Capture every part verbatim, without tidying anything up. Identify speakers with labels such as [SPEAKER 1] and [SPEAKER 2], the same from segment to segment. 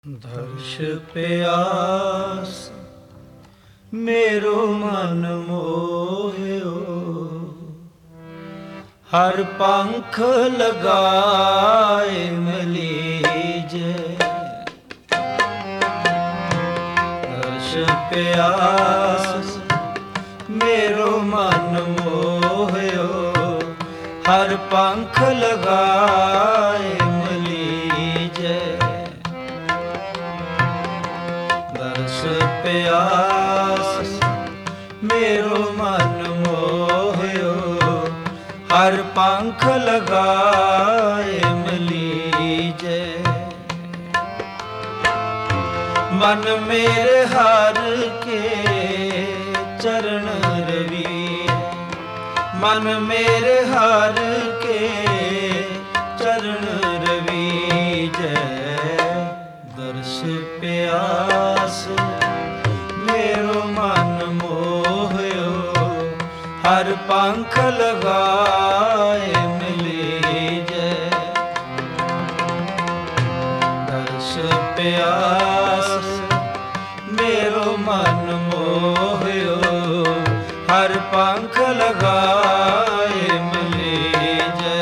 [SPEAKER 1] दर्श प्यास मेरो मन मोह्यो, हर पंख लगाए मलीजे। दर्श प्यास मेरो मन मोह्यो, हर पंख लगाए मलीजे। दर्श प्यास मेरो मन मोह्यो, हर पंख लगाए मलीजे। मन मेरे हर के चरण रवि, मन मेरे हर के चरण रवि। दर्श प्यास मेरो मन मोह्यो, हर पंख लगाए मलीजे। दर्श प्यास मेरो मन मोह्यो, हर पंख लगाए मलीजे।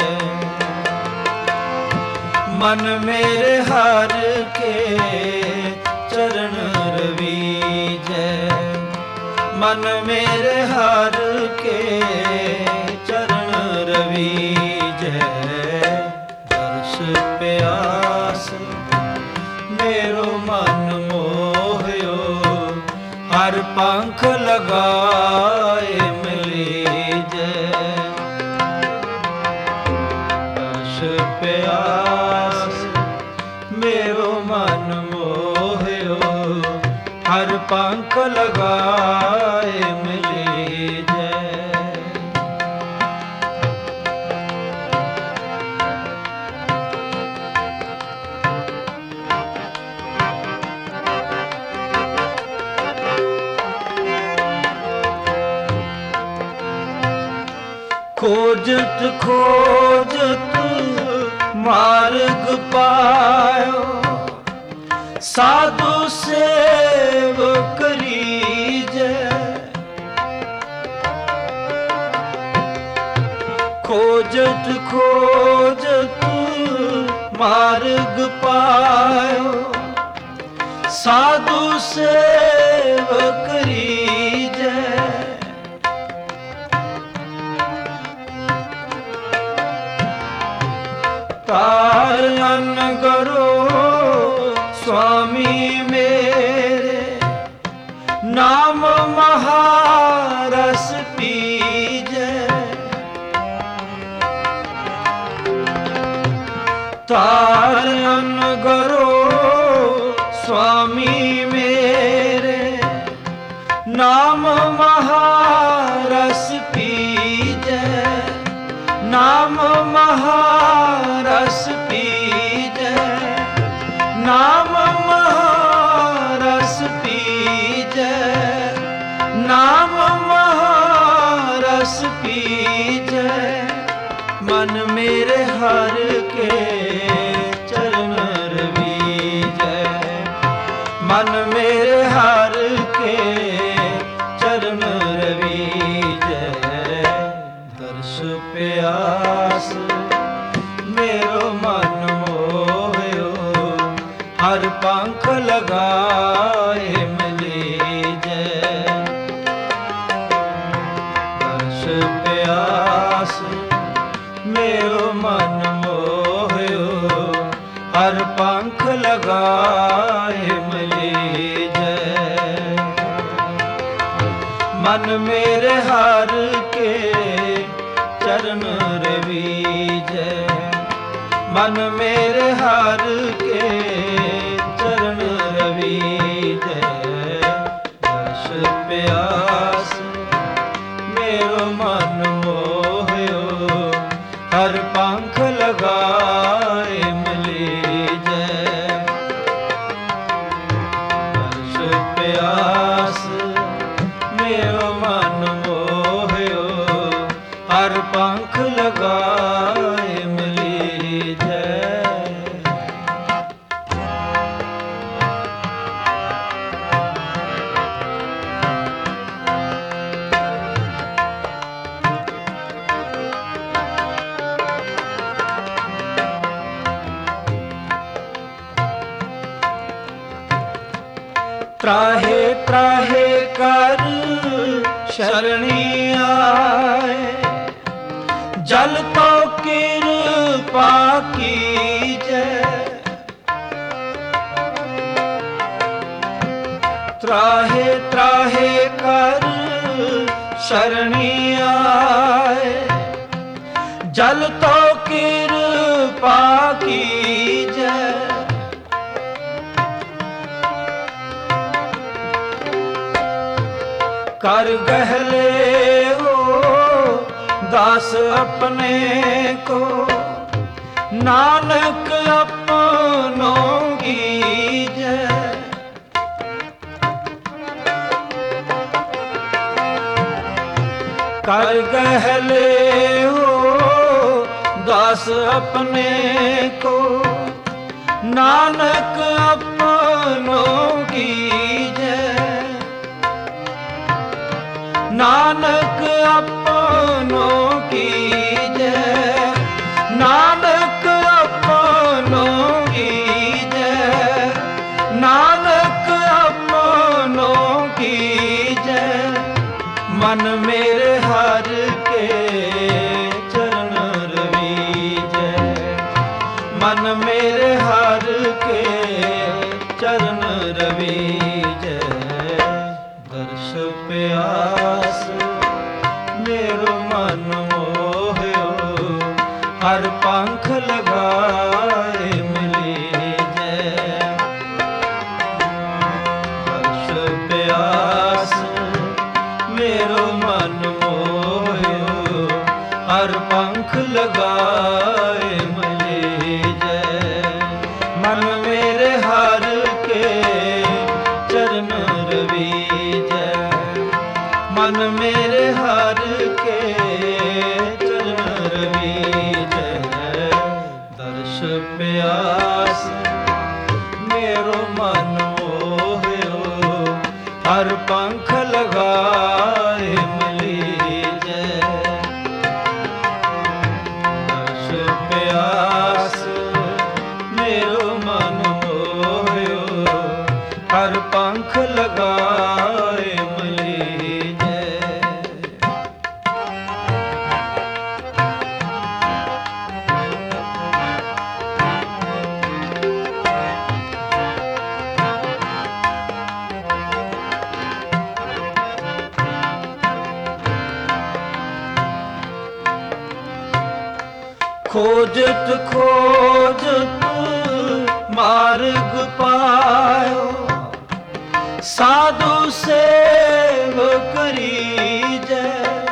[SPEAKER 1] मन मेरे हर के चरण रवीजे, मन मेरे हर के चरण रवीजे। दर्श प्यास मेरो मन मोह्यो, हर पंख लगाए मलीजे। दर्श प्यास मेरो मन मोह्यो, हर पंख लगाए मलीजे। खोजत खोजत मार्ग पायो, साधु सेव करीजे। खोजत खोजत मार्ग पायो, साधु सेव करीजे। तारन करो स्वामी मेरे, नाम महारस पीजे। तारन करो स्वामी मेरे, नाम महारस पीजे। नाम महारस पीजे, नाम महारस पीजे। नाम महारस पीजे। मन मेरे हर के चरण रवीजे, मन मेरे हर के चरण रवीजे। दर्श प्यास मेरो मन मोह्यो, हर पंख लगाए मलीजे। दर्श प्यास मेरो मन मोह्यो, हर पंख लगाए मलीजे। मन मेरे हर के चरण रवीजे, मन मेरे हर के चरण रवीजे। दर्श प्यास मेरो मन मोह्यो, हर पंख लगाए मलीजे। दर्श प्यास मेरो मन मोह्यो, हर पंख लगाए मलीजे। ਤਰਾਹੇ ਤਰਾਹੇ ਕਰ ਸ਼ਰਣੀ ਆਏ, ਜਲ ਤੋ ਕਿਰਪਾ ਕੀਜੈ। ਤਰਾਹੇ ਤਰਾਹੇ ਕਰ ਸ਼ਰਣੀ ਆਏ, ਜਲ ਤੋ ਕਿਰਪਾ ਕੀਜੈ। कर गहले हो दास अपने को, नानक अपनों कीजै। कर गहले हो दास अपने को, नानक अपनों कीजै। नानक अपनों कीजै, नानक अपनों कीजै, नानक अपनों कीजै। मन मेरे हर के चरण रवीजै, मन मेरे हर के चरण रवीजै। दर्श प्यास मेरो मन मोह्यो, हर पंख लगाए मिली जय। दर्श प्यास मेरो मन मोह्यो, हर पंख लगाए मिली जय। मन मेरे हर के चरण रवीजै, मन मेरे हर के चरण रवीजै। दर्श प्यास मेरो मन मोह्यो, हर पंख लगाए मिली जय। दर्श प्यास मेरो मन मोह्यो, हर पंख लगाए मिली जय। खोजत खोजत मार्ग पायो, साधु सेव करीजै।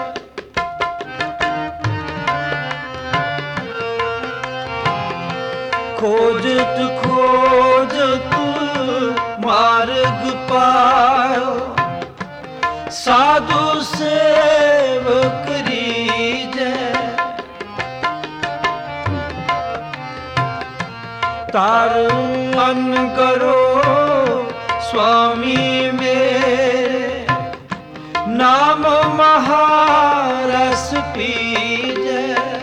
[SPEAKER 1] खोजत खोजत मार्ग पायो, साधु सेव करीजै। तार मन करो स्वामी मेरे, नाम महारस पीजै।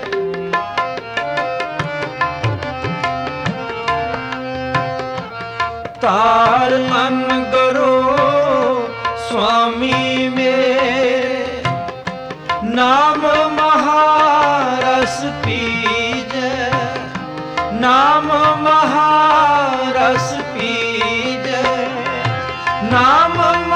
[SPEAKER 1] तार मन करो स्वामी मेरे, नाम महारस पीजै। नाम महारस पीजै, नाम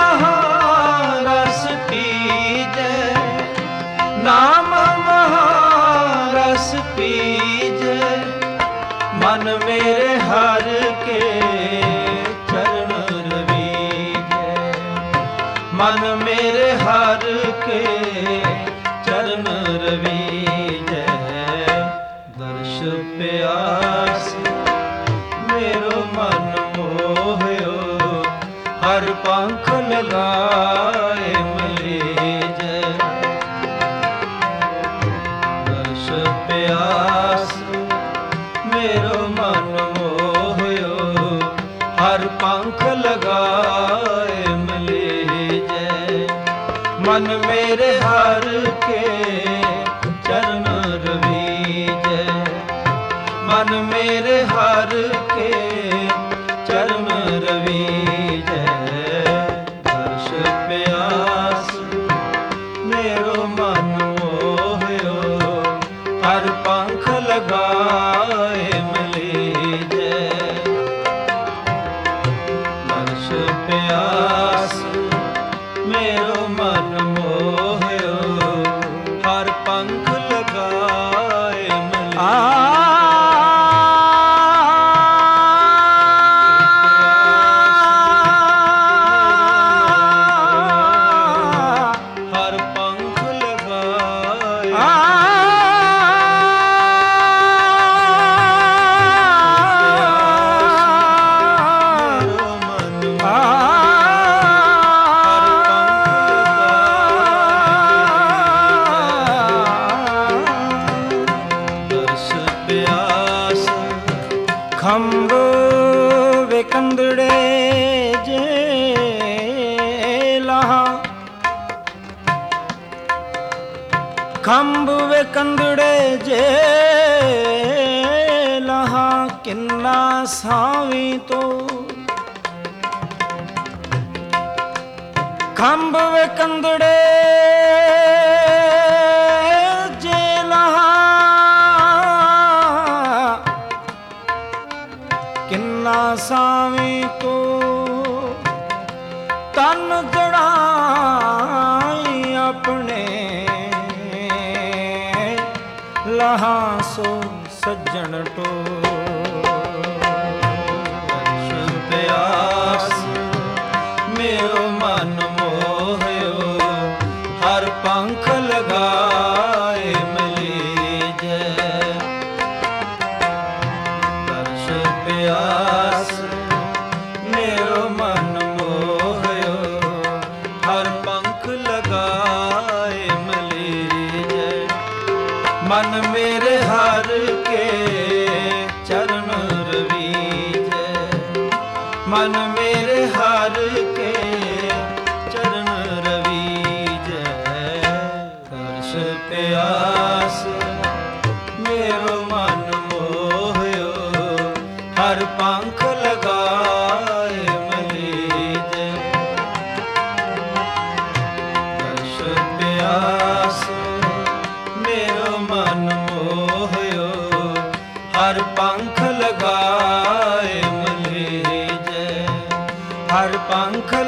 [SPEAKER 1] महारस पीजै, नाम महारस पीजै। मन मेरे हर के चरण रवीजै, मन मेरे हर के चरण रवीजै। दर्श प्यास मेरो मन मोह्यो, हर पंख लगाए मिली जय। दर्श प्यास मेरो मन मोह्यो, हर पंख लगाए मिली जय। मन मेरे हर के चरण रवीजै, मन मेरे हर के चरण रवीजै। ਖੰਭ ਵਿਕੰਦੜੇ ਜੇ ਲਾਹਾ, ਖੰਭ ਵਿਕੰਦੜੇ ਜੇ ਲਾਹਾ, ਕਿੰਨਾ ਸਾਵੀ ਤੋ ਖੰਭ ਵਿਕੰਦੜੇ ਜੇ ਲਾਹਾ, ਕਿੰਨਾ ਸਾਵੀ ਤੋ ਤਨ ਜੜਾਈ ਆਪਣੇ ਲਹਾ ਸੋ ਸੱਜਣ ਟੋ ਪਿਆਸ ਮੇਰੋ ਮਨ ਮੋਹਿਓ ਹਰ ਪੰਖ ਲਗਾਏ ਮਲੀਜੈ ਦਰਸ਼ ਪਿਆਸ ਮੇਰੋ ਮਨ ਮੋਹਿਓ ਹਰ ਪੰਖ ਲਗਾਏ ਮਲੀਜੈ ਮਨ ਮੇਰੇ ਹਰ ਕੇ ਚਰਨ ਰਵੀਜੈ ਮਨ ਮੇਰੇ ਹਰ ਕੇ ਚਰਨ ਰਵੀਜੈ ਦਰਸ਼ ਪਿਆਸ ਮੇਰੋ ਮਨ ਮੋਹਿਓ ਹਰ ਪੰਖ ਲਗਾਏ ਮਲੀਜੈ ਦਰਸ਼ ਪਿਆਸ ਮੇਰੋ ਮਨ ਮੋਹਿਓ ਹਰ ਪੰਖ ਲਗਾਏ ਮਲੀਜੈ ਹਰ ਪੰਖ